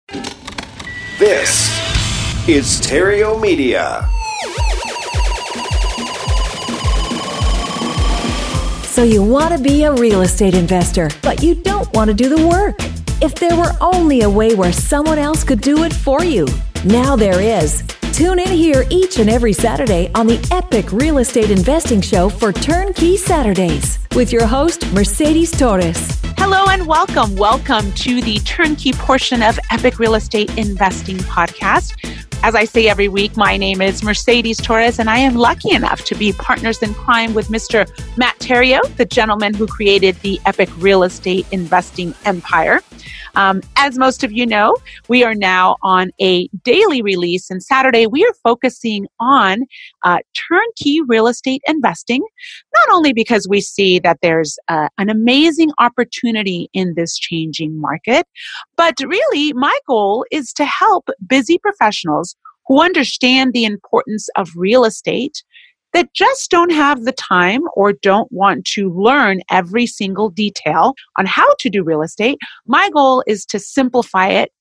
This is Terrio Media. So you want to be a real estate investor, but you don't want to do the work. If there were only a way where someone else could do it for you, now there is. Tune in here each and every Saturday on the Epic Real Estate Investing Show for Turnkey Saturdays with your host, Mercedes Torres. Hello and welcome. Welcome to the turnkey portion of Epic Real Estate Investing Podcast. As I say every week, my name is Mercedes Torres, and I am lucky enough to be partners in crime with Mr. Matt Theriault, the gentleman who created the Epic Real Estate Investing Empire. As most of you know, we are now on a daily release, and Saturday we are focusing on turnkey real estate investing, not only because we see that there's an amazing opportunity in this changing market, but really my goal is to help busy professionals who understand the importance of real estate that just don't have the time or don't want to learn every single detail on how to do real estate. My goal is to simplify it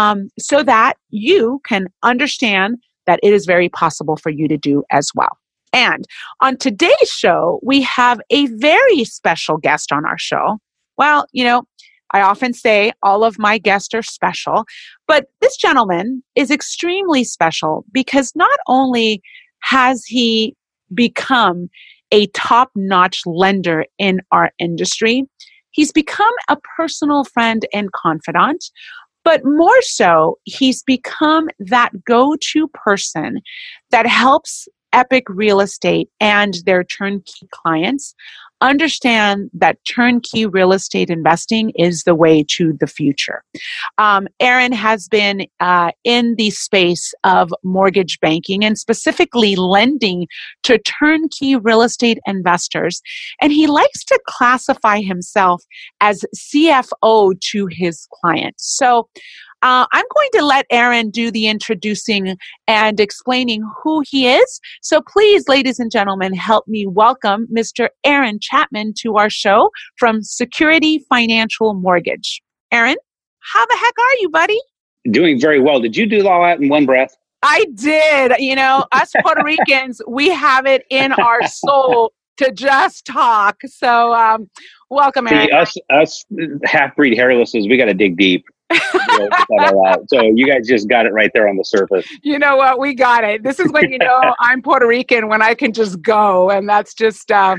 so that you can understand that it is very possible for you to do as well. And on today's show, we have a very special guest on our show. Well, you know, I often say all of my guests are special, but this gentleman is extremely special because not only has he become a top-notch lender in our industry, he's become a personal friend and confidant, but more so, he's become that go-to person that helps Epic Real Estate and their turnkey clients understand that turnkey real estate investing is the way to the future. Aaron has been in the space of mortgage banking and specifically lending to turnkey real estate investors. And he likes to classify himself as CFO to his clients. So I'm going to let Aaron do the introducing and explaining who he is. So please, ladies and gentlemen, help me welcome Mr. Aaron Chapman to our show from Security Financial Mortgage. Aaron, how the heck are you, buddy? Doing very well. Did you do all that in one breath? I did. You know, us Puerto Ricans, we have it in our soul to just talk. So welcome, Aaron. See, us half-breed hairlesses, we got to dig deep. So you guys just got it right there on the surface. You know what? We got it. This is when you know I'm Puerto Rican, when I can just go, and that's just how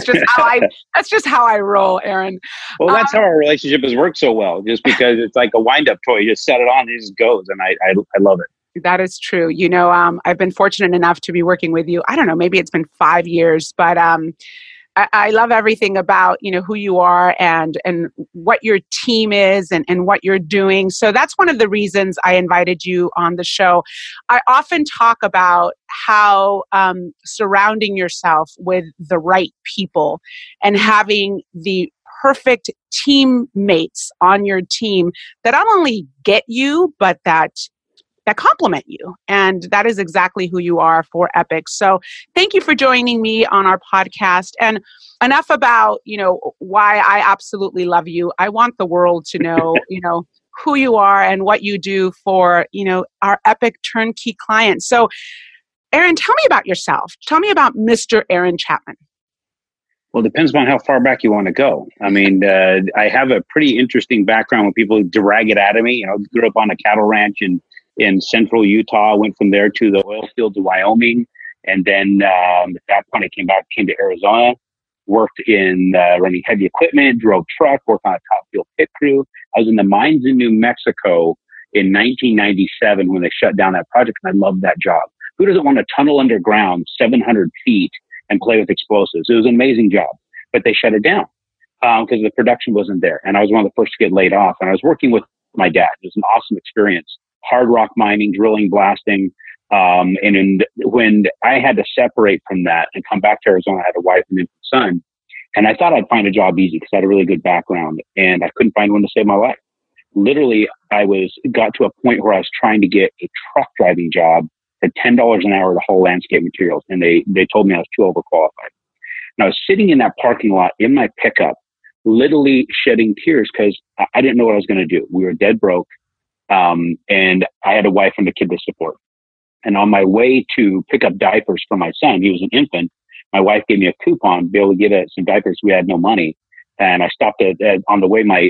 I roll, Aaron. Well, that's how our relationship has worked so well. Just because it's like a wind-up toy, you just set it on, it just goes, and I love it. That is true. You know, I've been fortunate enough to be working with you. I don't know, maybe it's been 5 years, but I love everything about, you know, who you are and what your team is and what you're doing. So that's one of the reasons I invited you on the show. I often talk about how surrounding yourself with the right people and having the perfect teammates on your team that not only get you, but that complement you. And that is exactly who you are for Epic. So thank you for joining me on our podcast. And enough about, you know, why I absolutely love you. I want the world to know, you know, who you are and what you do for, you know, our Epic turnkey clients. So Aaron, tell me about yourself. Tell me about Mr. Aaron Chapman. Well, it depends on how far back you want to go. I mean, I have a pretty interesting background when people drag it out of me. You know, grew up on a cattle ranch in central Utah, went from there to the oil fields of Wyoming. And then at that point, I came to Arizona, worked in running heavy equipment, drove truck, worked on a top field pit crew. I was in the mines in New Mexico in 1997 when they shut down that project, and I loved that job. Who doesn't want to tunnel underground 700 feet and play with explosives? It was an amazing job, but they shut it down because the production wasn't there. And I was one of the first to get laid off, and I was working with my dad. It was an awesome experience. Hard rock mining, drilling, blasting. When I had to separate from that and come back to Arizona, I had a wife and infant son. And I thought I'd find a job easy because I had a really good background, and I couldn't find one to save my life. Literally, got to a point where I was trying to get a truck driving job at $10 an hour to haul landscape materials. And they told me I was too overqualified. And I was sitting in that parking lot in my pickup, literally shedding tears because I didn't know what I was going to do. We were dead broke. And I had a wife and a kid to support. And on my way to pick up diapers for my son, he was an infant. My wife gave me a coupon to be able to get some diapers. We had no money. And I stopped on the way. My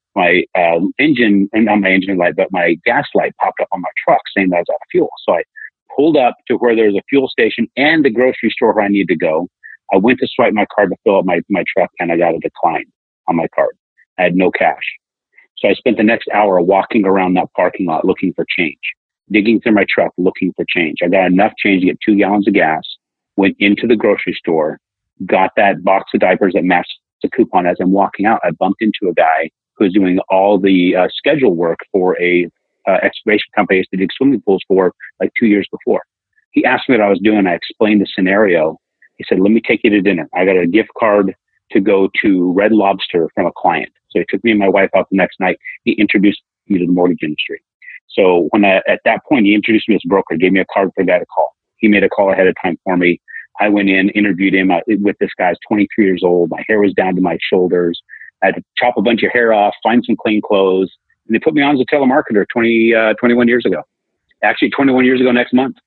engine, and not my engine light, but my gas light popped up on my truck saying that I was out of fuel. So I pulled up to where there was a fuel station and the grocery store where I needed to go. I went to swipe my card to fill up my truck, and I got a decline on my card. I had no cash. So I spent the next hour walking around that parking lot looking for change, digging through my truck, looking for change. I got enough change to get 2 gallons of gas, went into the grocery store, got that box of diapers that matched the coupon. As I'm walking out, I bumped into a guy who was doing all the schedule work for a excavation company I used to dig swimming pools for like 2 years before. He asked me what I was doing. I explained the scenario. He said, let me take you to dinner. I got a gift card to go to Red Lobster from a client. So he took me and my wife out the next night. He introduced me to the mortgage industry. So at that point, he introduced me as a broker, gave me a card for a guy to call. He made a call ahead of time for me. I went in, interviewed him with this guy. 23 years old. My hair was down to my shoulders. I had to chop a bunch of hair off, find some clean clothes. And they put me on as a telemarketer 21 years ago. Actually, 21 years ago next month.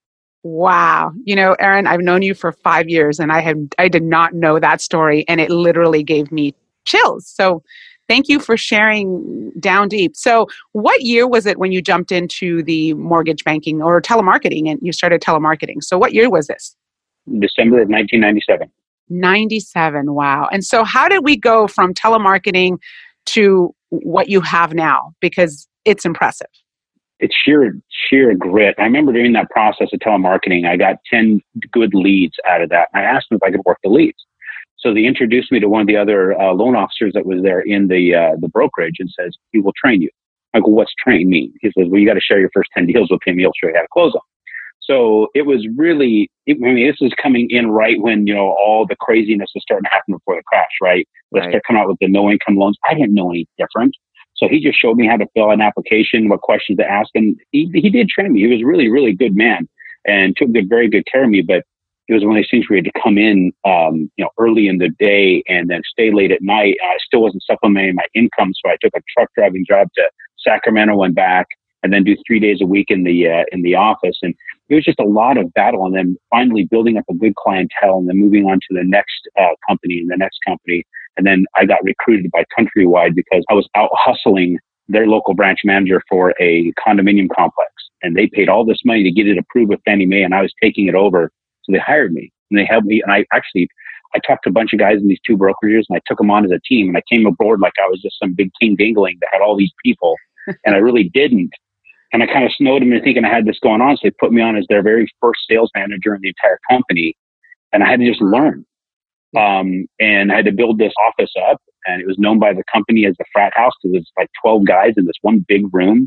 Wow. Aaron, I've known you for 5 years, and I did not know that story, and it literally gave me chills. So thank you for sharing down deep. So what year was it when you jumped into the mortgage banking or telemarketing, and you started telemarketing? So what year was this? December of 1997. 97. Wow. And so how did we go from telemarketing to what you have now? Because it's impressive. It's sheer grit. I remember doing that process of telemarketing. I got 10 good leads out of that. I asked them if I could work the leads. So they introduced me to one of the other loan officers that was there in the brokerage and says, he will train you. I go, what's train mean? He says, well, you got to share your first 10 deals with him. He'll show you how to close them. So it was really, this is coming in right when, all the craziness was starting to happen before the crash, right? Let's start coming out with the no income loans. I didn't know any different. So he just showed me how to fill out an application, what questions to ask. And he did train me. He was a really, really good man and took very good care of me. But it was one of these things where you had to come in, early in the day and then stay late at night. I still wasn't supplementing my income. So I took a truck driving job to Sacramento and back, and then do 3 days a week in the office. And it was just a lot of battle. And then finally building up a good clientele and then moving on to the next company and the next company. And then I got recruited by Countrywide because I was out hustling their local branch manager for a condominium complex. And they paid all this money to get it approved with Fannie Mae, and I was taking it over. So they hired me and they helped me. And I talked to a bunch of guys in these 2 brokerages, and I took them on as a team. And I came aboard like I was just some big king dingling that had all these people. And I really didn't. And I kind of snowed them into thinking I had this going on. So they put me on as their very first sales manager in the entire company. And I had to just learn. And I had to build this office up, and it was known by the company as the frat house because it's like 12 guys in this one big room,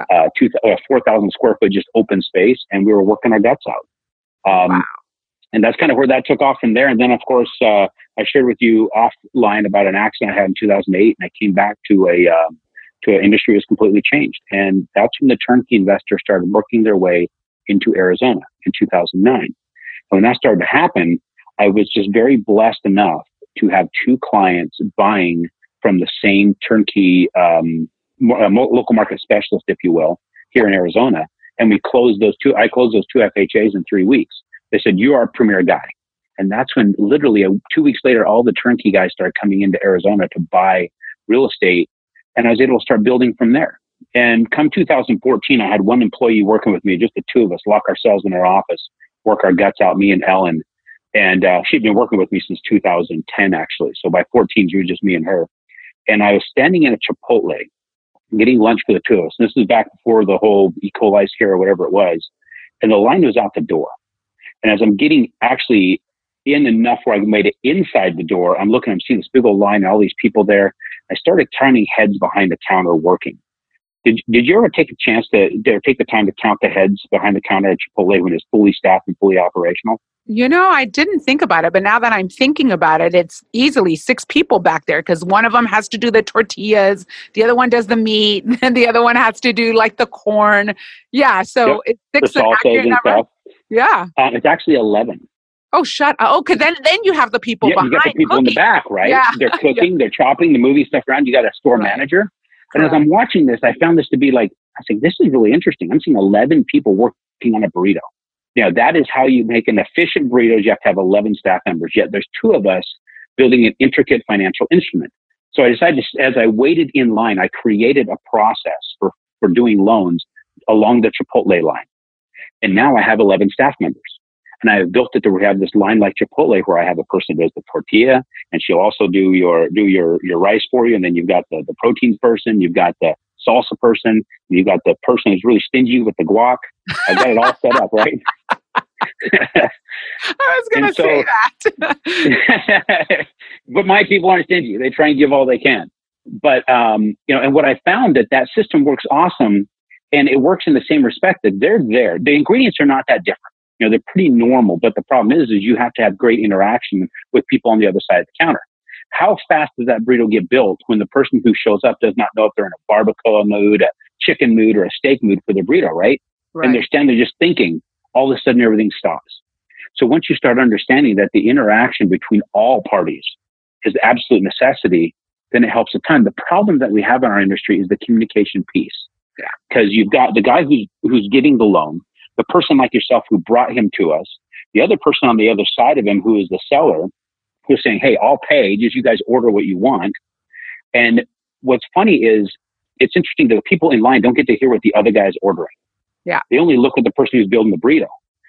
4,000 square foot, just open space. And we were working our guts out. Wow. And that's kind of where that took off from there. And then, of course, I shared with you offline about an accident I had in 2008, and I came back to an industry that was completely changed. And that's when the turnkey investors started working their way into Arizona in 2009. And when that started to happen, I was just very blessed enough to have 2 clients buying from the same turnkey, local market specialist, if you will, here in Arizona. And I closed those 2 FHAs in 3 weeks. They said, you are a premier guy. And that's when literally 2 weeks later, all the turnkey guys started coming into Arizona to buy real estate. And I was able to start building from there. And come 2014, I had one employee working with me, just the 2 of us, lock ourselves in our office, work our guts out, me and Ellen. And she'd been working with me since 2010, actually. So by 14, she was just me and her. And I was standing in a Chipotle getting lunch for the 2 of us. And this is back before the whole E. coli scare or whatever it was. And the line was out the door. And as I'm getting actually in enough where I made it inside the door, I'm seeing this big old line and all these people there. I started counting heads behind the counter working. Did you ever take a chance to take the time to count the heads behind the counter at Chipotle when it's fully staffed and fully operational? I didn't think about it, but now that I'm thinking about it, it's easily 6 people back there because one of them has to do the tortillas, the other one does the meat, and the other one has to do like the corn. Yeah, so it's 6 the salsas and stuff. Yeah. It's actually 11. Oh, shut up. Oh, because then you have the people behind. You got the people cooking. in the back, right? Yeah. They're cooking, they're chopping, they're moving stuff around. You got a store manager. And as I'm watching this, I found this to be like, I think this is really interesting. I'm seeing 11 people working on a burrito. That is how you make an efficient burrito. You have to have 11 staff members. Yet there's 2 of us building an intricate financial instrument. So I decided, as I waited in line, I created a process for doing loans along the Chipotle line. And now I have 11 staff members. And I have built it to where we have this line like Chipotle, where I have a person who does the tortilla, and she'll also do your rice for you. And then you've got the proteins person, you've got the salsa person, you've got the person who's really stingy with the guac. I've got it all set up, right? I was going to say that. But my people aren't stingy. They try and give all they can. But, and what I found that system works awesome, and it works in the same respect that they're there. The ingredients are not that different. They're pretty normal, but the problem is you have to have great interaction with people on the other side of the counter. How fast does that burrito get built when the person who shows up does not know if they're in a barbacoa mood, a chicken mood, or a steak mood for their burrito, right? And they're standing there just thinking, all of a sudden everything stops. So once you start understanding that the interaction between all parties is absolute necessity, then it helps a ton. The problem that we have in our industry is the communication piece. Because you've got the guy who's getting the loan, the person like yourself who brought him to us, the other person on the other side of him who is the seller, who's saying, hey, I'll pay, just you guys order what you want. And what's funny is, it's interesting that the people in line don't get to hear what the other guy's ordering. Yeah. They only look at the person who's building the burrito.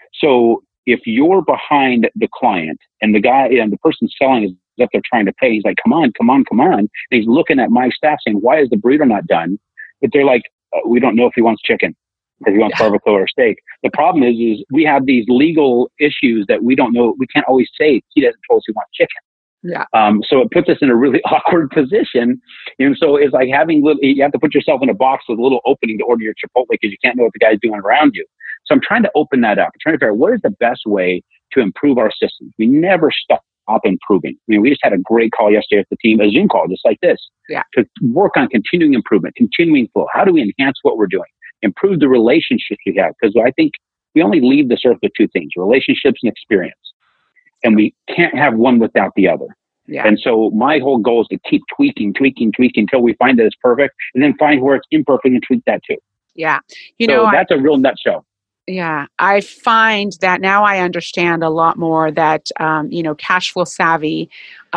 So if you're behind the client and the guy and the person selling is up there trying to pay, he's like, come on. And he's looking at my staff saying, why is the burrito not done? But they're like, we don't know if he wants chicken, or if he wants barbacoa or steak. The problem is we have these legal issues that we don't know. We can't always say he doesn't tell us he wants chicken. Yeah. So it puts us in a really awkward position. And so it's like you have to put yourself in a box with a little opening to order your Chipotle because you can't know what the guy's doing around you. So I'm trying to open that up. I'm trying to figure out what is the best way to improve our systems. We never stop improving. We just had a great call yesterday with the team, a Zoom call just like this, to work on continuing improvement, continuing flow. How do we enhance what we're doing? Improve the relationships we have, because I think we only leave this earth with 2 things, relationships and experience. And we can't have one without the other. Yeah. And so my whole goal is to keep tweaking until we find that it's perfect, and then find where it's imperfect and tweak that too. Yeah. That's a real nutshell. Yeah. I find that now I understand a lot more that, cash flow savvy.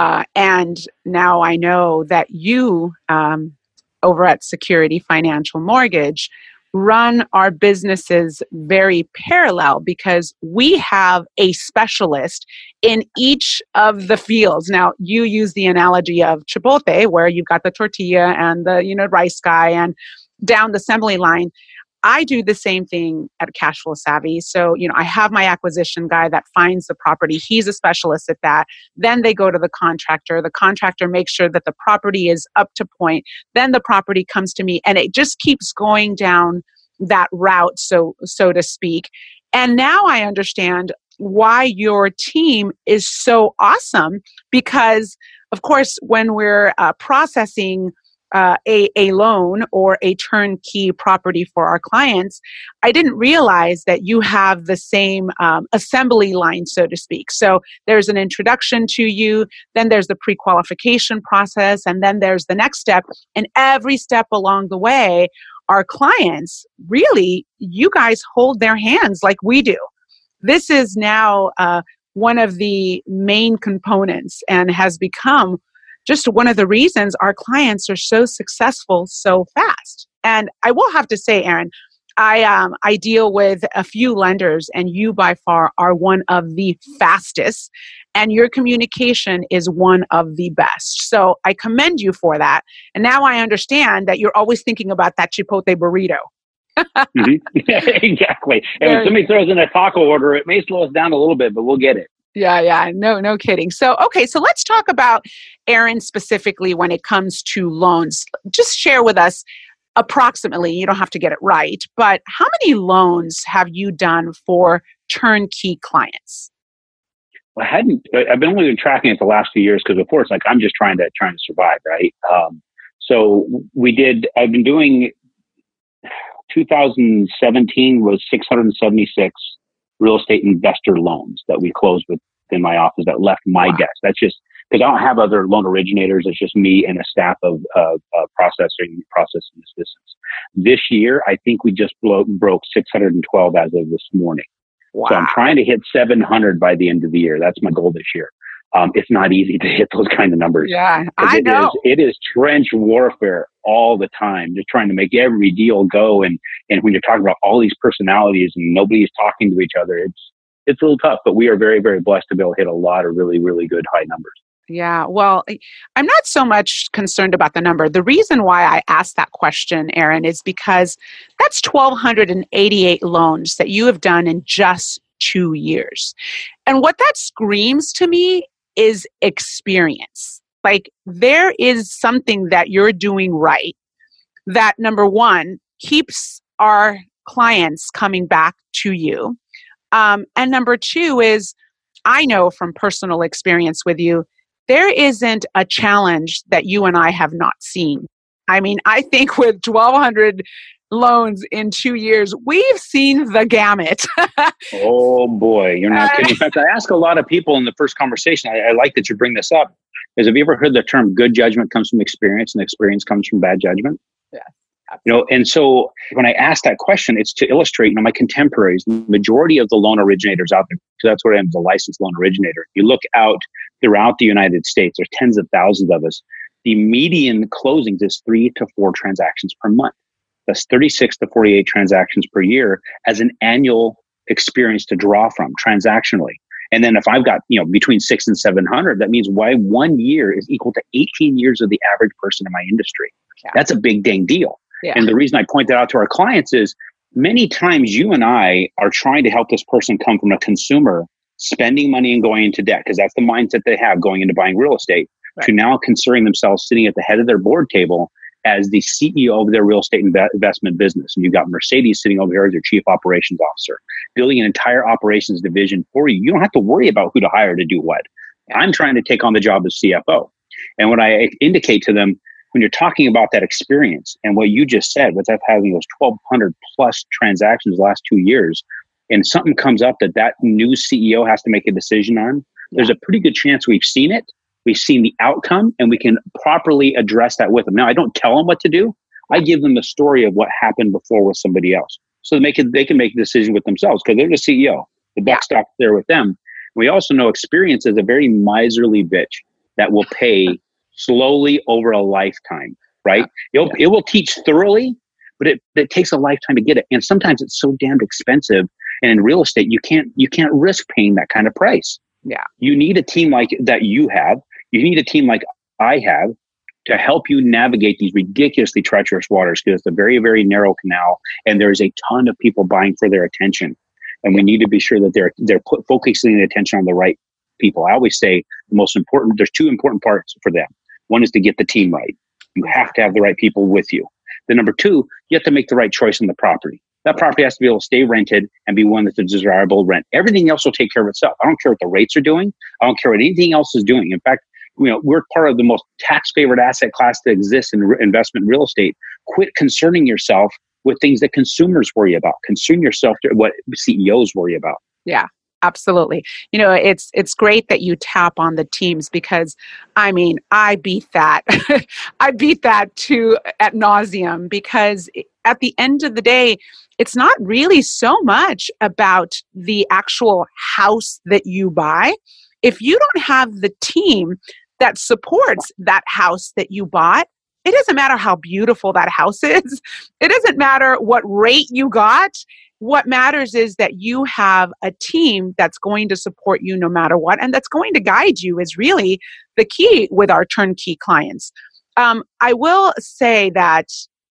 And now I know that you, over at Security Financial Mortgage, run our businesses very parallel, because we have a specialist in each of the fields. Now, you use the analogy of Chipotle, where you've got the tortilla and the rice guy and down the assembly line. I do the same thing at Cash Flow Savvy. So, I have my acquisition guy that finds the property. He's a specialist at that. Then they go to the contractor. The contractor makes sure that the property is up to point. Then the property comes to me, and it just keeps going down that route, so to speak. And now I understand why your team is so awesome, because, of course, when we're processing a loan or a turnkey property for our clients, I didn't realize that you have the same assembly line, so to speak. So there's an introduction to you, then there's the pre-qualification process, and then there's the next step. And every step along the way, our clients, really, you guys hold their hands like we do. This is now one of the main components, and has become just one of the reasons our clients are so successful so fast. And I will have to say, Aaron, I deal with a few lenders, and you by far are one of the fastest, and your communication is one of the best. So I commend you for that. And now I understand that you're always thinking about that Chipotle burrito. Mm-hmm. Exactly. And when somebody throws in a taco order, it may slow us down a little bit, but we'll get it. Yeah. No kidding. So let's talk about Aaron specifically when it comes to loans. Just share with us approximately, you don't have to get it right, but how many loans have you done for turnkey clients? Well, I've been only tracking it the last few years, because before it's like, I'm just trying to survive, right? So I've been doing 2017 was 676 real estate investor loans that we closed within my office that left my desk. because I don't have other loan originators. It's just me and a staff of processing this business. This year, I think we just broke 612 as of this morning. Wow. So I'm trying to hit 700 by the end of the year. That's my goal this year. It's not easy to hit those kind of numbers. Yeah, I know. It is trench warfare all the time, just trying to make every deal go. And when you're talking about all these personalities and nobody's talking to each other, it's a little tough, but we are very, very blessed to be able to hit a lot of really, really good high numbers. Yeah, well, I'm not so much concerned about the number. The reason why I asked that question, Aaron, is because that's 1,288 loans that you have done in just 2 years. And what that screams to me is experience. Like, there is something that you're doing right that, number one, keeps our clients coming back to you. And number two is, I know from personal experience with you, there isn't a challenge that you and I have not seen. I mean, I think with 1,200 loans in 2 years, we've seen the gamut. Oh boy, you're not kidding. In fact, I ask a lot of people in the first conversation, I like that you bring this up, is have you ever heard the term good judgment comes from experience and experience comes from bad judgment? Yeah. And so when I ask that question, it's to illustrate, my contemporaries, the majority of the loan originators out there, so that's where I am as a licensed loan originator. You look out throughout the United States, there's tens of thousands of us. The median closings is 3 to 4 transactions per month. That's 36 to 48 transactions per year as an annual experience to draw from transactionally. And then if I've got, between 600 and 700, that means 1 year is equal to 18 years of the average person in my industry. Yeah. That's a big dang deal. Yeah. And the reason I point that out to our clients is many times you and I are trying to help this person come from a consumer spending money and going into debt, because that's the mindset they have going into buying real estate, right, to now considering themselves sitting at the head of their board table as the CEO of their real estate investment business. And you've got Mercedes sitting over here as your chief operations officer, building an entire operations division for you. You don't have to worry about who to hire to do what. I'm trying to take on the job as CFO. And what I indicate to them, when you're talking about that experience and what you just said, with having those 1,200 plus transactions the last 2 years, and something comes up that new CEO has to make a decision on, there's a pretty good chance we've seen it. We've seen the outcome, and we can properly address that with them. Now, I don't tell them what to do. I give them the story of what happened before with somebody else, so they can make a decision with themselves, because they're the CEO. The buck stops there with them. We also know experience is a very miserly bitch that will pay slowly over a lifetime, right? It will teach thoroughly, but it takes a lifetime to get it. And sometimes it's so damned expensive. And in real estate, you can't risk paying that kind of price. Yeah. You need a team like that you have. You need a team like I have to help you navigate these ridiculously treacherous waters, because it's a very, very narrow canal, and there's a ton of people vying for their attention. And we need to be sure that they're focusing the attention on the right people. I always say there's 2 important parts for them. One is to get the team right. You have to have the right people with you. Then number 2, you have to make the right choice on the property. That property has to be able to stay rented and be one that's a desirable rent. Everything else will take care of itself. I don't care what the rates are doing. I don't care what anything else is doing. In fact, we're part of the most tax-favored asset class that exists in investment real estate. Quit concerning yourself with things that consumers worry about. Concern yourself with what CEOs worry about. Yeah. Absolutely. It's great that you tap on the teams, because I beat that. I beat that too ad nauseum, because at the end of the day, it's not really so much about the actual house that you buy. If you don't have the team that supports that house that you bought, it doesn't matter how beautiful that house is. It doesn't matter what rate you got. What matters is that you have a team that's going to support you no matter what, and that's going to guide you is really the key with our turnkey clients. I will say that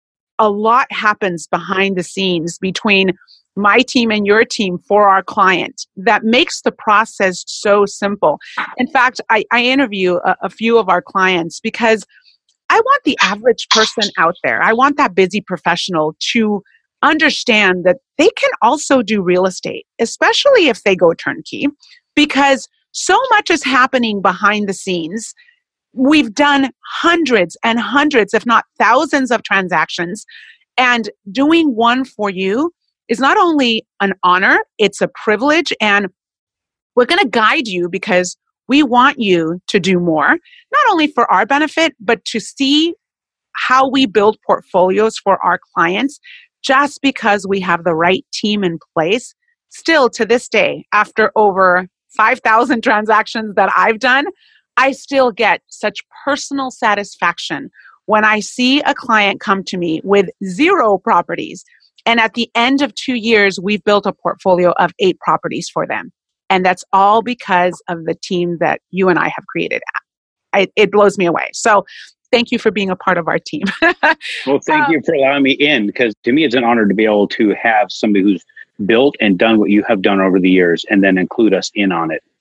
a lot happens behind the scenes between my team and your team for our client that makes the process so simple. In fact, I interview a few of our clients because I want the average person out there, I want that busy professional to understand that they can also do real estate, especially if they go turnkey, because so much is happening behind the scenes. We've done hundreds and hundreds, if not thousands of transactions, and doing one for you is not only an honor, it's a privilege, and we're going to guide you because We want you to do more, not only for our benefit, but to see how we build portfolios for our clients. Just because we have the right team in place, still to this day, after over 5,000 transactions that I've done, I still get such personal satisfaction when I see a client come to me with 0 properties. And at the end of 2 years, we've built a portfolio of 8 properties for them. And that's all because of the team that you and I have created. It blows me away. So thank you for being a part of our team. Well, thank you for allowing me in, because to me, it's an honor to be able to have somebody who's built and done what you have done over the years and then include us in on it.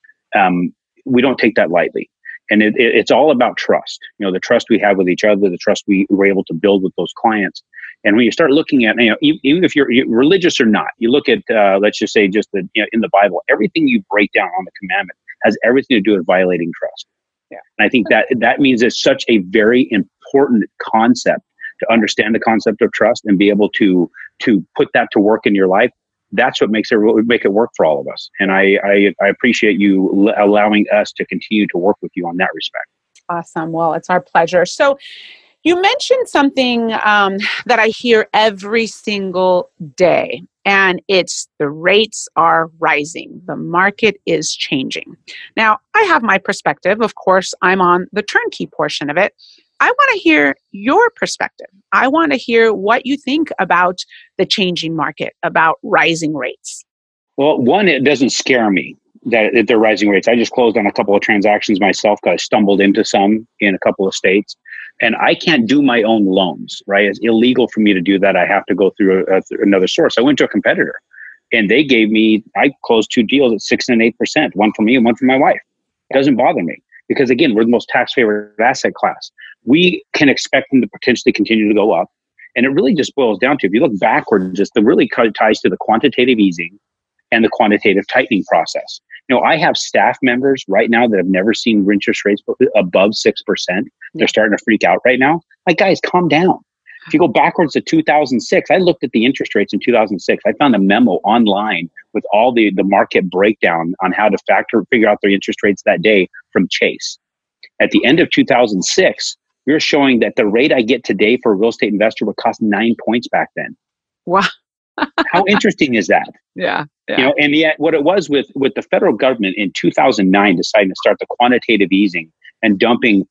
We don't take that lightly. And it's all about trust. The trust we have with each other, the trust we were able to build with those clients. And when you start looking at, even if you're religious or not, you look at, let's just say, just in the Bible, everything you break down on the commandment has everything to do with violating trust. Yeah. And I think that means it's such a very important concept to understand the concept of trust and be able to put that to work in your life. That's what make it work for all of us. And I appreciate you allowing us to continue to work with you on that respect. Awesome. Well, it's our pleasure. So you mentioned something that I hear every single day, and it's the rates are rising. The market is changing. Now, I have my perspective. Of course, I'm on the turnkey portion of it. I want to hear your perspective. I want to hear what you think about the changing market, about rising rates. Well, one, it doesn't scare me that they're rising rates. I just closed on a couple of transactions myself because I stumbled into some in a couple of states. And I can't do my own loans, right? It's illegal for me to do that. I have to go through another source. I went to a competitor and they gave me, I closed 2 deals at 6% and 8%, one for me and one for my wife. It doesn't bother me because, again, we're the most tax favored asset class. We can expect them to potentially continue to go up. And it really just boils down to, if you look backwards, just the really ties to the quantitative easing and the quantitative tightening process. I have staff members right now that have never seen interest rates above 6%. They're starting to freak out right now. Like, guys, calm down. If you go backwards to 2006, I looked at the interest rates in 2006. I found a memo online with all the market breakdown on how to figure out the interest rates that day from Chase. At the end of 2006, we were showing that the rate I get today for a real estate investor would cost 9 points back then. Wow. How interesting is that? Yeah. And yet what it was with the federal government in 2009 deciding to start the quantitative easing and dumping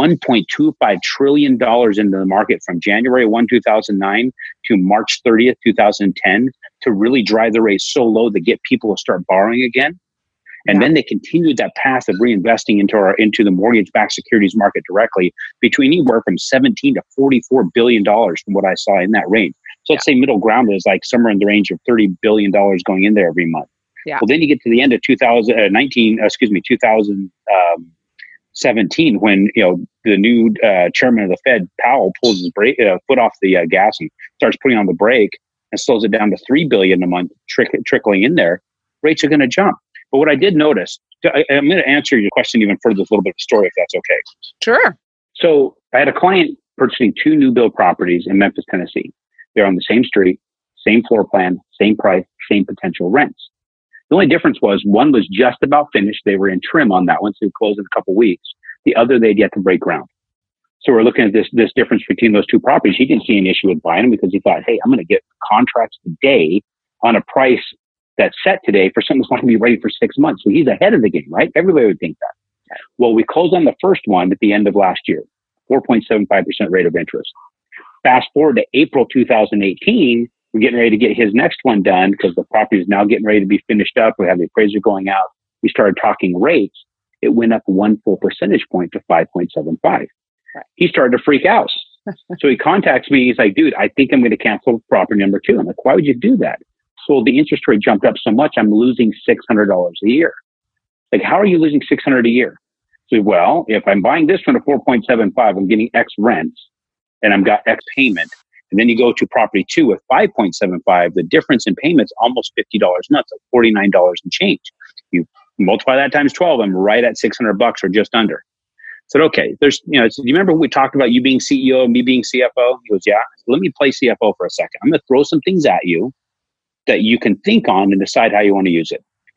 $1.25 trillion into the market from January 1, 2009 to March 30th, 2010 to really drive the rates so low to get people to start borrowing again. And then they continued that path of reinvesting into the mortgage-backed securities market directly between anywhere from $17 to $44 billion from what I saw in that range. So let's say middle ground is like somewhere in the range of $30 billion going in there every month. Yeah. Well, then you get to the end of 2017, when the new chairman of the Fed, Powell, pulls his foot off the gas and starts putting on the brake and slows it down to $3 billion a month trickling in there. Rates are going to jump. But what I did notice, I'm going to answer your question even further with a little bit of story, if that's okay. Sure. So I had a client purchasing 2 new build properties in Memphis, Tennessee. They're on the same street, same floor plan, same price, same potential rents. The only difference was one was just about finished. They were in trim on that one, so it closed in a couple of weeks. The other, they'd yet to break ground. So we're looking at this difference between those 2 properties. He didn't see an issue with buying them because he thought, hey, I'm going to get contracts today on a price that's set today for something that's not going to be ready for 6 months. So he's ahead of the game, right? Everybody would think that. Well, we closed on the first one at the end of last year, 4.75% rate of interest. Fast forward to April 2018, we're getting ready to get his next one done because the property is now getting ready to be finished up. We have the appraiser going out. We started talking rates. It went up 1 full percentage point to 5.75. Right. He started to freak out. So he contacts me. He's like, dude, I think I'm going to cancel property number 2. I'm like, why would you do that? So the interest rate jumped up so much, I'm losing $600 a year. Like, how are you losing $600 a year? So, well, if I'm buying this one at 4.75, I'm getting X rents and I've got X payment. And then you go to property 2 with 5.75, the difference in payments almost $50 nuts, like $49 and change. You multiply that times 12, I'm right at $600 or just under. I said, okay, do you remember when we talked about you being CEO and me being CFO? He goes, yeah. Let me play CFO for a second. I'm going to throw some things at you that you can think on and decide how you want to use it.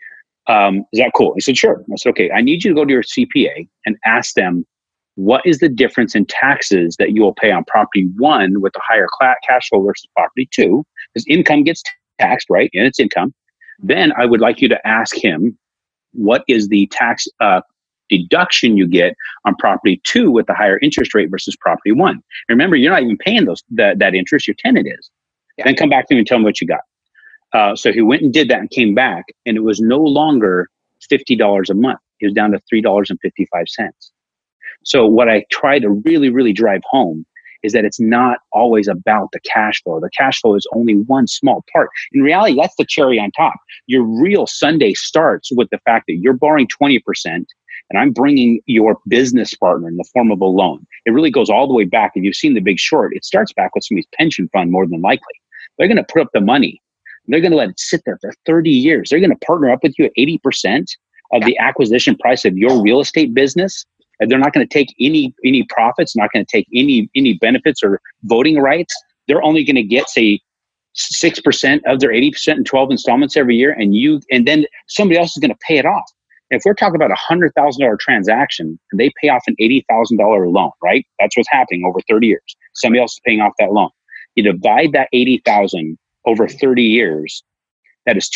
Is that cool? He said, sure. I said, okay, I need you to go to your CPA and ask them, what is the difference in taxes that you will pay on property 1 with a higher cash flow versus property 2? Because income gets taxed, right? And it's income. Then I would like you to ask him, what is the tax deduction you get on property 2 with the higher interest rate versus property 1? And remember, you're not even paying that interest, your tenant is. Yeah. Then come back to me and tell me what you got. So he went and did that and came back, and it was no longer $50 a month. It was down to $3.55. So what I try to really, really drive home is that it's not always about the cash flow. The cash flow is only one small part. In reality, that's the cherry on top. Your real Sunday starts with the fact that you're borrowing 20% and I'm bringing your business partner in the form of a loan. It really goes all the way back. If you've seen The Big Short, it starts back with somebody's pension fund more than likely. They're going to put up the money. They're going to let it sit there for 30 years. They're going to partner up with you at 80% of the acquisition price of your real estate business. And they're not going to take any profits, not going to take any benefits or voting rights. They're only going to get, say, 6% of their 80% in 12 installments every year. And then somebody else is going to pay it off. And if we're talking about a $100,000 transaction and they pay off an $80,000 loan, right? That's what's happening over 30 years. Somebody else is paying off that loan. You divide that $80,000 over 30 years, that is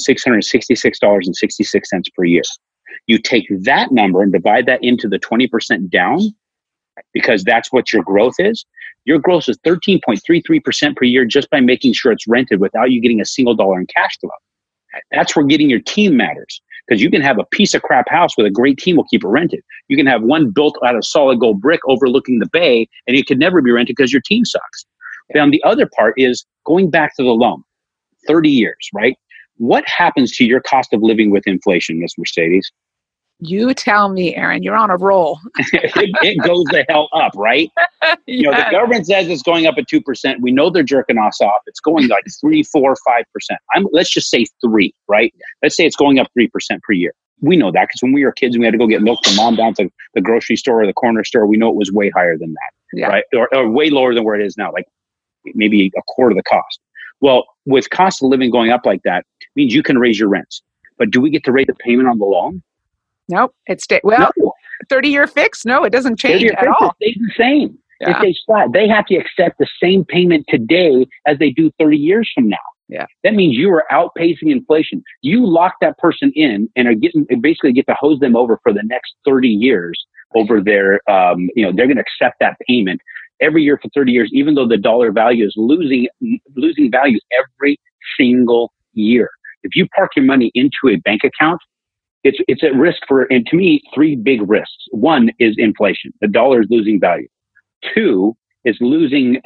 $2,666.66 per year. You take that number and divide that into the 20% down, because that's what your growth is. Your growth is 13.33% per year just by making sure it's rented without you getting a single dollar in cash flow. That's where getting your team matters, because you can have a piece of crap house with a great team will keep it rented. You can have one built out of solid gold brick overlooking the bay and it could never be rented because your team sucks. Then the other part is going back to the loan, 30 years, right? What happens to your cost of living with inflation, Ms. Mercedes? You tell me, Aaron. You're on a roll. it goes the hell up, right? Yes. You know, the government says it's going up at 2%. We know they're jerking us off. It's going like 3, 4, 5%. Let's just say 3, right? Let's say it's going up 3% per year. We know that because when we were kids and we had to go get milk from mom down to the grocery store or the corner store, we know it was way higher than that, right? Or way lower than where it is now, like maybe a quarter of the cost. Well, with cost of living going up like that, means you can raise your rents. But do we get to raise the payment on the loan? Nope. It's 30-year fix. No, it doesn't change at all. It stays the same. Yeah. It stays flat. They have to accept the same payment today as they do 30 years from now. Yeah. That means you are outpacing inflation. You lock that person in and are basically get to hose them over for the next 30 years over their, they're going to accept that payment every year for 30 years, even though the dollar value is losing value every single year. If you park your money into a bank account, it's at risk and to me, 3 big risks. 1 is inflation. The dollar is losing value. 2 is losing,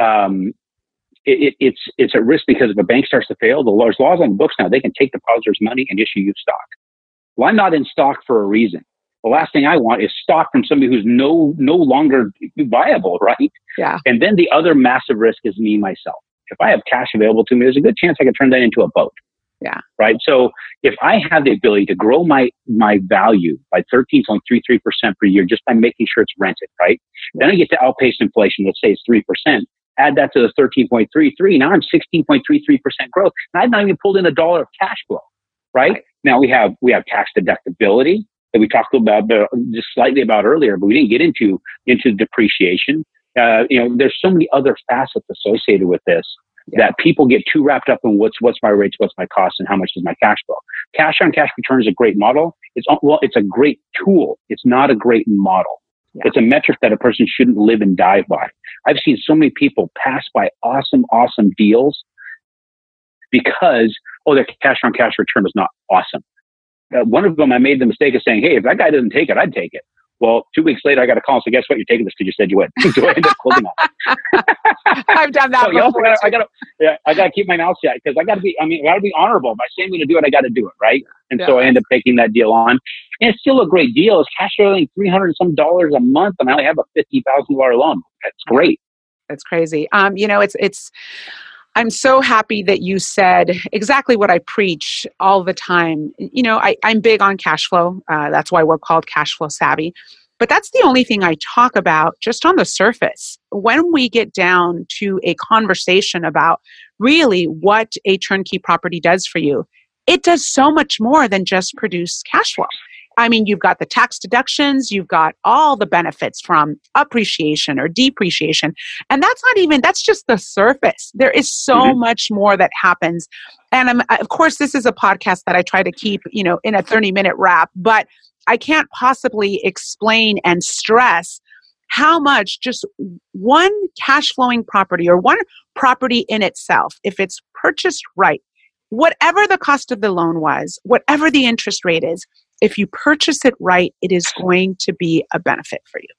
it's at risk because if a bank starts to fail, there's laws on the books now. They can take depositors' money and issue you stock. Well, I'm not in stock for a reason. The last thing I want is stock from somebody who's no longer viable, right? Yeah. And then the other massive risk is me, myself. If I have cash available to me, there's a good chance I can turn that into a boat. Yeah. Right. So if I have the ability to grow my value by 13.33% per year just by making sure it's rented, right? Then I get to outpace inflation. Let's say it's 3%. Add that to the 13.33. Now I'm 16.33% growth. And I've not even pulled in $1 of cash flow. Right. Now we have tax deductibility that we talked about just slightly about earlier, but we didn't get into depreciation. There's so many other facets associated with this. Yeah. That people get too wrapped up in what's my rates, what's my cost, and how much is my cash flow. Cash on cash return is a great model. It's a great tool. It's not a great model. Yeah. It's a metric that a person shouldn't live and die by. I've seen so many people pass by awesome deals because, their cash on cash return was not awesome. One of them, I made the mistake of saying, hey, if that guy doesn't take it, I'd take it. Well, 2 weeks later, I got a call and said, guess what? You're taking this because you said you would. So I ended up closing on. I've done that before. I got to keep my mouth shut because I got to be honorable. If I say I'm going to do it, I got to do it, right? And so I ended up taking that deal on. And it's still a great deal. It's cash flowing $300 and some a month, and I only have a $50,000 loan. That's great. That's crazy. I'm so happy that you said exactly what I preach all the time. I'm big on cash flow. That's why we're called Cash Flow Savvy. But that's the only thing I talk about just on the surface. When we get down to a conversation about really what a turnkey property does for you, it does so much more than just produce cash flow. I mean, you've got the tax deductions, you've got all the benefits from appreciation or depreciation. And that's just the surface. There is so much more that happens. And of course, this is a podcast that I try to keep, in a 30-minute wrap, but I can't possibly explain and stress how much just one cash flowing property or one property in itself, if it's purchased right, whatever the cost of the loan was, whatever the interest rate is, if you purchase it right, it is going to be a benefit for you.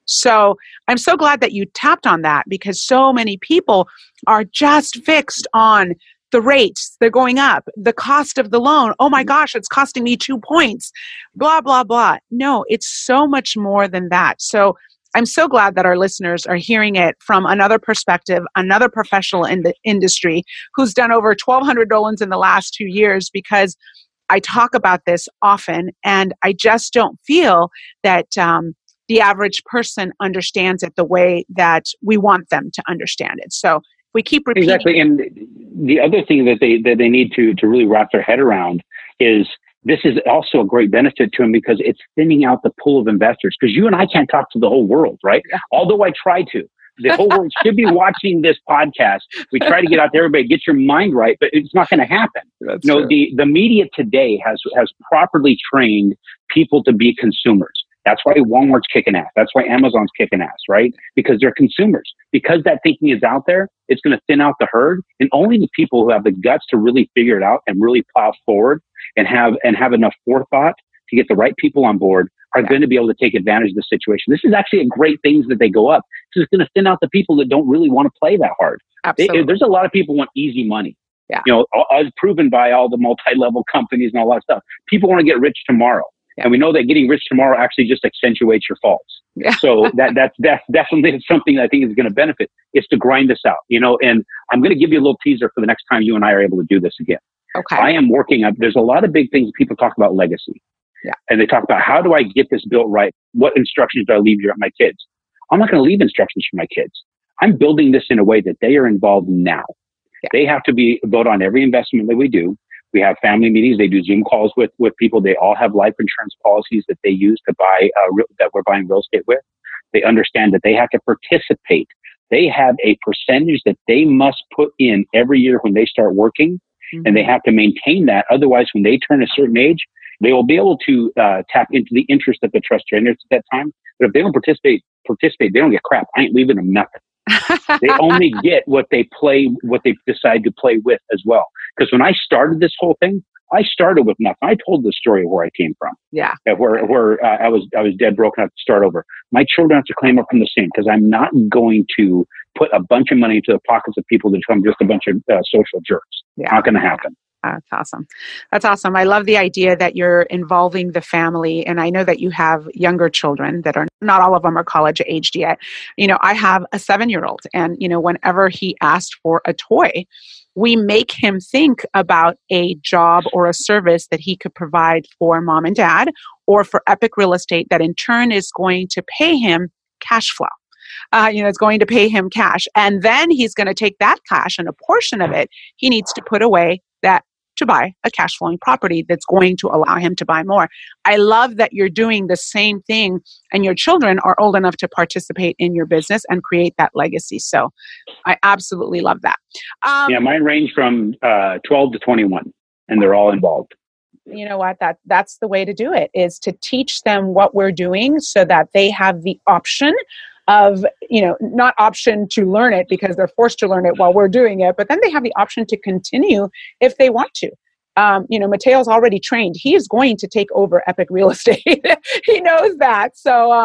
So I'm so glad that you tapped on that, because so many people are just fixed on the rates. They're going up. The cost of the loan. Oh my gosh, it's costing me 2 points. Blah, blah, blah. No, it's so much more than that. So I'm so glad that our listeners are hearing it from another perspective, another professional in the industry who's done over 1,200 loans in the last 2 years, because I talk about this often, and I just don't feel that the average person understands it the way that we want them to understand it. So we keep repeating. Exactly. And the other thing that they need to really wrap their head around is this is also a great benefit to them, because it's thinning out the pool of investors. Because you and I can't talk to the whole world, right? Yeah. Although I try to. The whole world should be watching this podcast. We try to get out to everybody, get your mind right, but it's not going to happen. That's true. The media today has properly trained people to be consumers. That's why Walmart's kicking ass. That's why Amazon's kicking ass, right? Because they're consumers. Because that thinking is out there, it's going to thin out the herd, and only the people who have the guts to really figure it out and really plow forward and have enough forethought to get the right people on board are going to be able to take advantage of the situation. This is actually a great thing that they go up. It's going to thin out the people that don't really want to play that hard. Absolutely. There's a lot of people who want easy money. Yeah. As proven by all the multi-level companies and all that stuff. People want to get rich tomorrow. Yeah. And we know that getting rich tomorrow actually just accentuates your faults. Yeah. So that's definitely something I think is going to benefit, is to grind this out, and I'm going to give you a little teaser for the next time you and I are able to do this again. Okay. I am working on, there's a lot of big things people talk about legacy. Yeah. And they talk about, how do I get this built right? What instructions do I leave my kids? I'm not going to leave instructions for my kids. I'm building this in a way that they are involved now. Yeah. They have to vote on every investment that we do. We have family meetings. They do Zoom calls with people. They all have life insurance policies that they use to buy, that we're buying real estate with. They understand that they have to participate. They have a percentage that they must put in every year when they start working, and they have to maintain that. Otherwise, when they turn a certain age, they will be able to tap into the interest of the trust trainers at that time. But if they don't participate, they don't get crap. I ain't leaving them nothing. They only get what they decide to play with as well. Because when I started this whole thing, I started with nothing. I told the story of where I came from. Yeah. Where I was dead broke and I had to start over. My children have to claim up from the same, because I'm not going to put a bunch of money into the pockets of people that become just a bunch of social jerks. Yeah. Not going to happen. That's awesome. That's awesome. I love the idea that you're involving the family. And I know that you have younger children that are, not all of them are college aged yet. I have a 7-year-old, and, whenever he asked for a toy, we make him think about a job or a service that he could provide for mom and dad, or for Epic Real Estate, that in turn is going to pay him cash flow. It's going to pay him cash. And then he's going to take that cash, and a portion of it he needs to put away to buy a cash flowing property that's going to allow him to buy more. I love that you're doing the same thing, and your children are old enough to participate in your business and create that legacy. So I absolutely love that. Mine range from 12 to 21, and they're all involved. You know what? That's the way to do it, is to teach them what we're doing so that they have the option of, not option to learn it because they're forced to learn it while we're doing it, but then they have the option to continue if they want to. Mateo's already trained. He is going to take over Epic Real Estate. He knows that. So,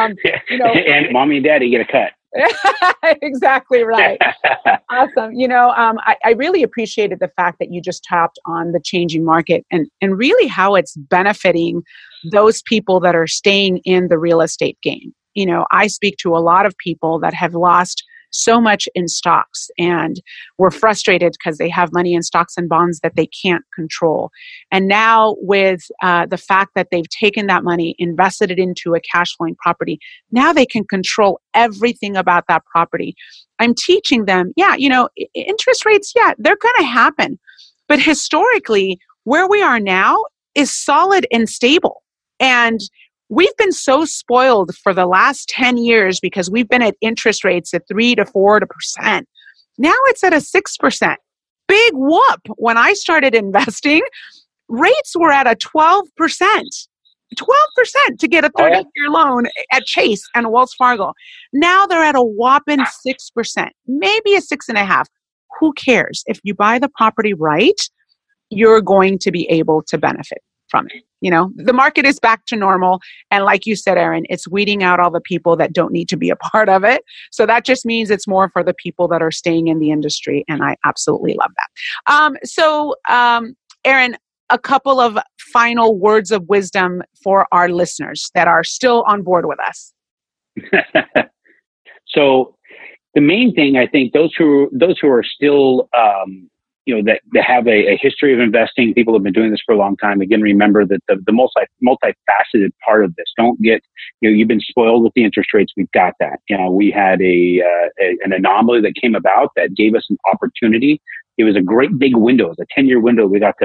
and mommy and daddy get a cut. Exactly right. Awesome. I really appreciated the fact that you just tapped on the changing market and really how it's benefiting those people that are staying in the real estate game. I speak to a lot of people that have lost so much in stocks and were frustrated because they have money in stocks and bonds that they can't control. And now with the fact that they've taken that money, invested it into a cash flowing property, now they can control everything about that property. I'm teaching them, interest rates, they're going to happen. But historically, where we are now is solid and stable. And we've been so spoiled for the last 10 years because we've been at interest rates at 3 to 4%. Now it's at a 6%. Big whoop. When I started investing, rates were at a 12%. 12% to get a 30-year loan at Chase and Wells Fargo. Now they're at a whopping 6%, maybe a 6.5%. Who cares? If you buy the property right, you're going to be able to benefit from it. You know, the market is back to normal. And like you said, Erin, it's weeding out all the people that don't need to be a part of it. So that just means it's more for the people that are staying in the industry. And I absolutely love that. Erin, a couple of final words of wisdom for our listeners that are still on board with us. So the main thing, I think, those who are still, that have a history of investing, people have been doing this for a long time. Again, remember that the multifaceted part of this. Don't get, you've been spoiled with the interest rates. We've got that. We had an anomaly that came about that gave us an opportunity. It was a great big window. It was a 10-year window. We got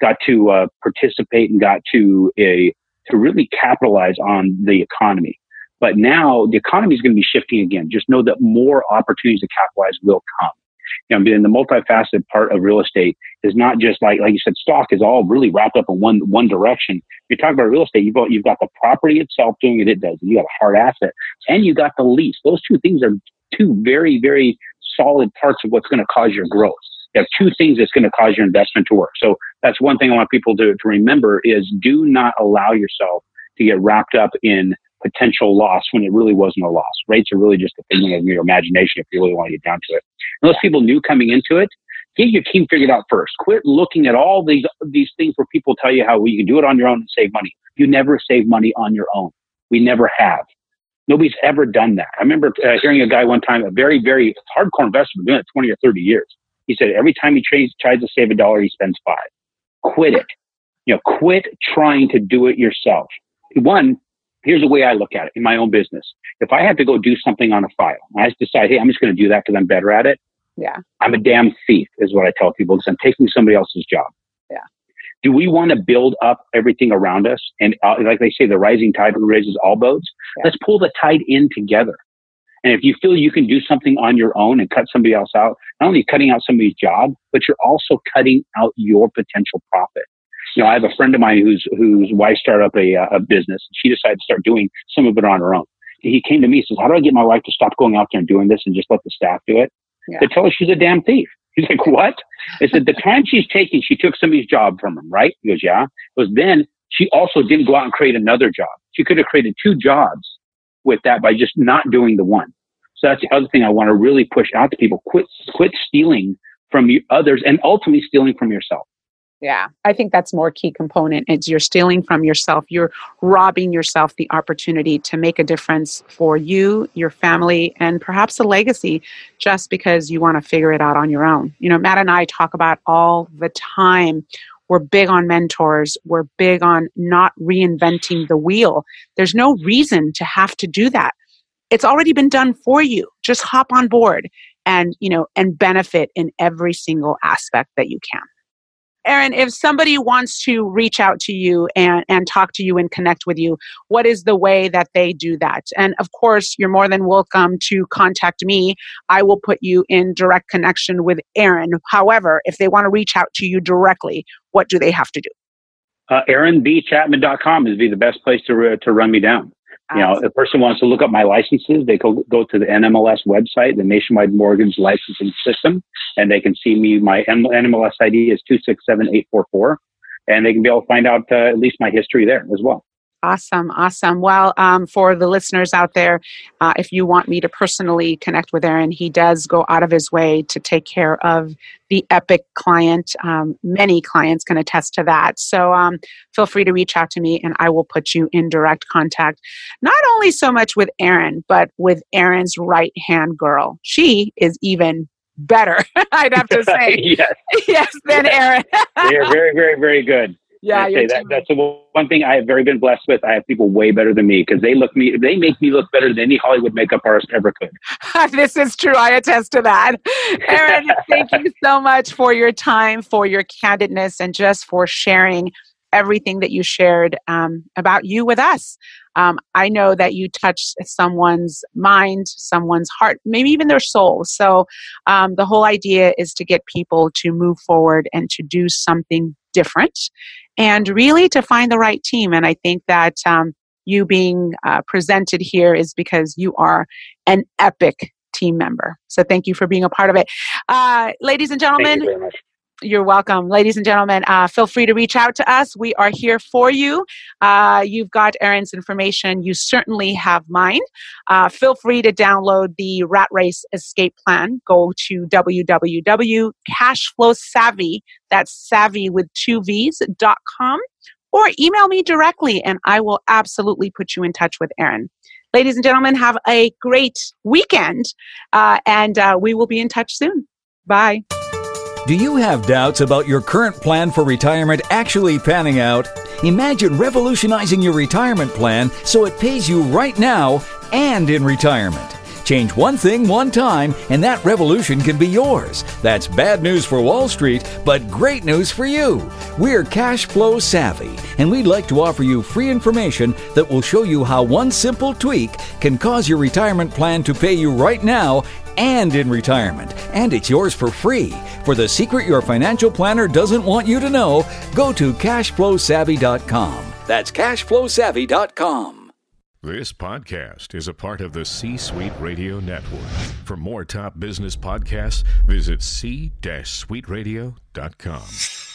to participate and got to really capitalize on the economy. But now the economy is going to be shifting again. Just know that more opportunities to capitalize will come. And the multifaceted part of real estate is not just like you said, stock is all really wrapped up in one direction. If you talk about real estate, you've got the property itself doing it does. You got a hard asset, and you got the lease. Those two things are two very, very solid parts of what's going to cause your growth. You have two things that's going to cause your investment to work. So that's one thing I want people to remember is do not allow yourself to get wrapped up in potential loss when it really wasn't a loss. Rates are really just a figment of your imagination if you really want to get down to it. And those people new coming into it, get your team figured out first. Quit looking at all these things where people tell you how you can do it on your own and save money. You never save money on your own. We never have. Nobody's ever done that. I remember hearing a guy one time, a very, very hardcore investor, been doing it 20 or 30 years. He said every time he tries to save $1, he spends $5. Quit it. Quit trying to do it yourself. One, here's the way I look at it in my own business. If I have to go do something on a file, I decide, hey, I'm just going to do that because I'm better at it. Yeah. I'm a damn thief is what I tell people because I'm taking somebody else's job. Yeah. Do we want to build up everything around us? And like they say, the rising tide raises all boats. Yeah. Let's pull the tide in together. And if you feel you can do something on your own and cut somebody else out, not only cutting out somebody's job, but you're also cutting out your potential profit. I have a friend of mine whose wife started up a business. She decided to start doing some of it on her own. He came to me and says, how do I get my wife to stop going out there and doing this and just let the staff do it? Yeah. They tell her she's a damn thief. He's like, what? I said, the time she took somebody's job from him, right? He goes, yeah. It was then she also didn't go out and create another job. She could have created 2 jobs with that by just not doing the one. So that's the other thing I want to really push out to people. Quit stealing from others and ultimately stealing from yourself. Yeah, I think that's more key component. It's you're stealing from yourself. You're robbing yourself the opportunity to make a difference for you, your family, and perhaps a legacy just because you want to figure it out on your own. Matt and I talk about all the time. We're big on mentors. We're big on not reinventing the wheel. There's no reason to have to do that. It's already been done for you. Just hop on board and benefit in every single aspect that you can. Erin, if somebody wants to reach out to you and talk to you and connect with you, what is the way that they do that? And of course, you're more than welcome to contact me. I will put you in direct connection with Erin. However, if they want to reach out to you directly, what do they have to do? ErinBChapman.com is the best place to run me down. If a person wants to look up my licenses, they go to the NMLS website, the Nationwide Mortgage Licensing System, and they can see me. My NMLS ID is 267844, and they can be able to find out at least my history there as well. Awesome. Well, for the listeners out there, if you want me to personally connect with Erin, he does go out of his way to take care of the Epic client. Many clients can attest to that. So feel free to reach out to me and I will put you in direct contact, not only so much with Erin, but with Erin's right-hand girl. She is even better, I'd have to say. Yes. Yes, than Erin. They are very, very, very good. Yeah, that's the one thing I have very been blessed with. I have people way better than me because they make me look better than any Hollywood makeup artist ever could. This is true. I attest to that. Aaron, thank you so much for your time, for your candidness, and just for sharing everything that you shared about you with us. I know that you touched someone's mind, someone's heart, maybe even their soul. So the whole idea is to get people to move forward and to do something different and really to find the right team. And I think that you being presented here is because you are an epic team member. So thank you for being a part of it. Ladies and gentlemen, thank you very much. You're welcome. Ladies and gentlemen, feel free to reach out to us. We are here for you. You've got Aaron's information. You certainly have mine. Feel free to download the Rat Race Escape Plan. Go to www.cashflowsavvy, that's savvy with 2 V's.com, or email me directly and I will absolutely put you in touch with Aaron. Ladies and gentlemen, have a great weekend and we will be in touch soon. Bye. Do you have doubts about your current plan for retirement actually panning out? Imagine revolutionizing your retirement plan so it pays you right now and in retirement. Change one thing one time and that revolution can be yours. That's bad news for Wall Street, but great news for you. We're Cash Flow Savvy, and we'd like to offer you free information that will show you how one simple tweak can cause your retirement plan to pay you right now and in retirement. And it's yours for free. For the secret your financial planner doesn't want you to know, go to cashflowsavvy.com. That's cashflowsavvy.com. This podcast is a part of the C-Suite Radio Network. For more top business podcasts, visit c-suiteradio.com.